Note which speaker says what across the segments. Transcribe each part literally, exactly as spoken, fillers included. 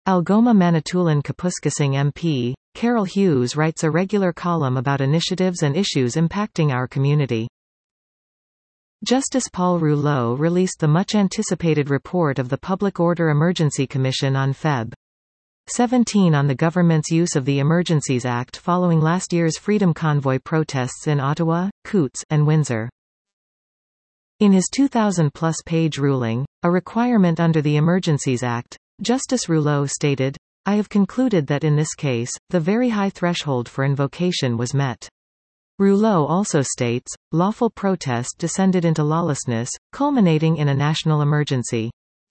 Speaker 1: Algoma Manitoulin Kapuskasing M P, Carol Hughes writes a regular column about initiatives and issues impacting our community. Justice Paul Rouleau released the much-anticipated report of the Public Order Emergency Commission on February seventeenth on the government's use of the Emergencies Act following last year's Freedom Convoy protests in Ottawa, Coutts, and Windsor. In his two thousand plus page ruling, a requirement under the Emergencies Act, Justice Rouleau stated, "I have concluded that in this case, the very high threshold for invocation was met." Rouleau also states, lawful protest descended into lawlessness, culminating in a national emergency.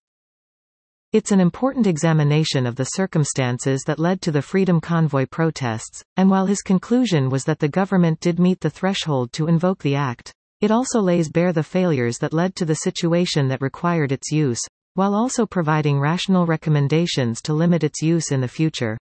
Speaker 1: It's an important examination of the circumstances that led to the Freedom Convoy protests, and while his conclusion was that the government did meet the threshold to invoke the act, it also lays bare the failures that led to the situation that required its use, while also providing rational recommendations to limit its use in the future.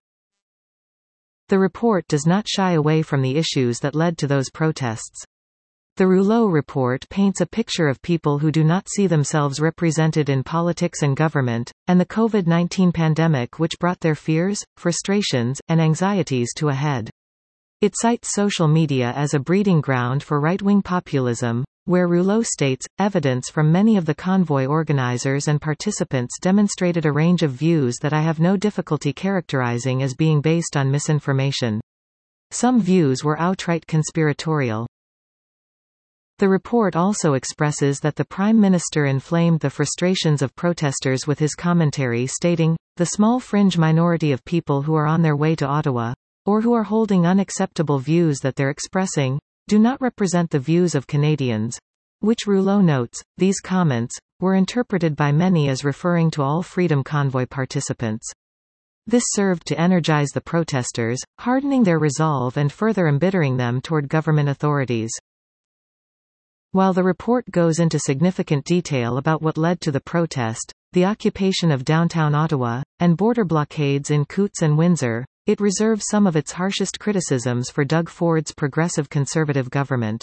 Speaker 1: The report does not shy away from the issues that led to those protests. The Rouleau report paints a picture of people who do not see themselves represented in politics and government, and the COVID nineteen pandemic which brought their fears, frustrations, and anxieties to a head. It cites social media as a breeding ground for right-wing populism, where Rouleau states, evidence from many of the convoy organizers and participants demonstrated a range of views that I have no difficulty characterizing as being based on misinformation. Some views were outright conspiratorial. The report also expresses that the Prime Minister inflamed the frustrations of protesters with his commentary stating, "The small fringe minority of people who are on their way to Ottawa, or who are holding unacceptable views that they're expressing, do not represent the views of Canadians," which Rouleau notes, these comments, were interpreted by many as referring to all Freedom Convoy participants. This served to energize the protesters, hardening their resolve and further embittering them toward government authorities. While the report goes into significant detail about what led to the protest, the occupation of downtown Ottawa, and border blockades in Coutts and Windsor, it reserves some of its harshest criticisms for Doug Ford's progressive conservative government.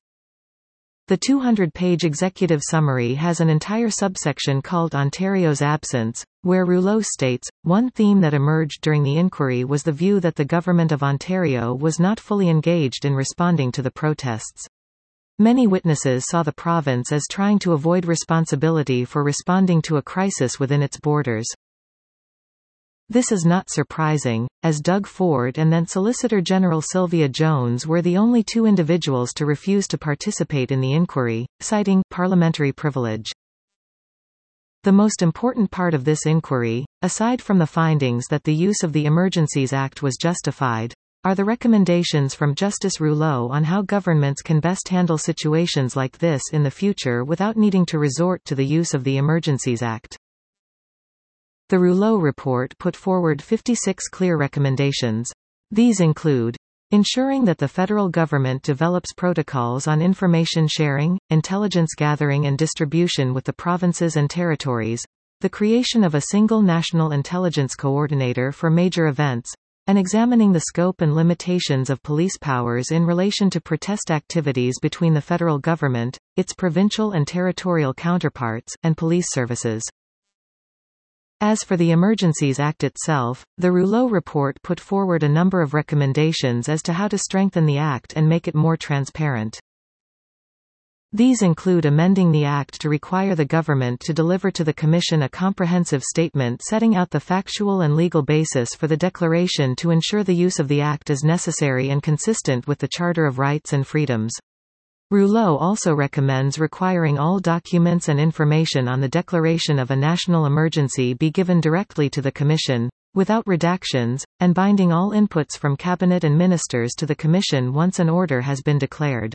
Speaker 1: The two hundred page executive summary has an entire subsection called Ontario's Absence, where Rouleau states, one theme that emerged during the inquiry was the view that the Government of Ontario was not fully engaged in responding to the protests. Many witnesses saw the province as trying to avoid responsibility for responding to a crisis within its borders. This is not surprising, as Doug Ford and then Solicitor General Sylvia Jones were the only two individuals to refuse to participate in the inquiry, citing parliamentary privilege. The most important part of this inquiry, aside from the findings that the use of the Emergencies Act was justified, are the recommendations from Justice Rouleau on how governments can best handle situations like this in the future without needing to resort to the use of the Emergencies Act. The Rouleau report put forward fifty-six clear recommendations. These include ensuring that the federal government develops protocols on information sharing, intelligence gathering and distribution with the provinces and territories, the creation of a single national intelligence coordinator for major events, and examining the scope and limitations of police powers in relation to protest activities between the federal government, its provincial and territorial counterparts, and police services. As for the Emergencies Act itself, the Rouleau report put forward a number of recommendations as to how to strengthen the Act and make it more transparent. These include amending the Act to require the government to deliver to the Commission a comprehensive statement setting out the factual and legal basis for the declaration to ensure the use of the Act is necessary and consistent with the Charter of Rights and Freedoms. Rouleau also recommends requiring all documents and information on the declaration of a national emergency be given directly to the Commission, without redactions, and binding all inputs from Cabinet and Ministers to the Commission once an order has been declared.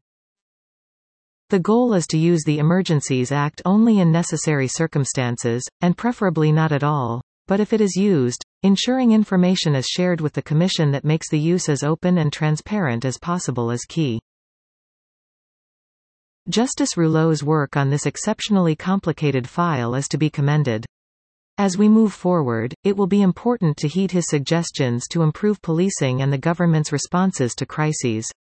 Speaker 1: The goal is to use the Emergencies Act only in necessary circumstances, and preferably not at all, but if it is used, ensuring information is shared with the Commission that makes the use as open and transparent as possible is key. Justice Rouleau's work on this exceptionally complicated file is to be commended. As we move forward, it will be important to heed his suggestions to improve policing and the government's responses to crises.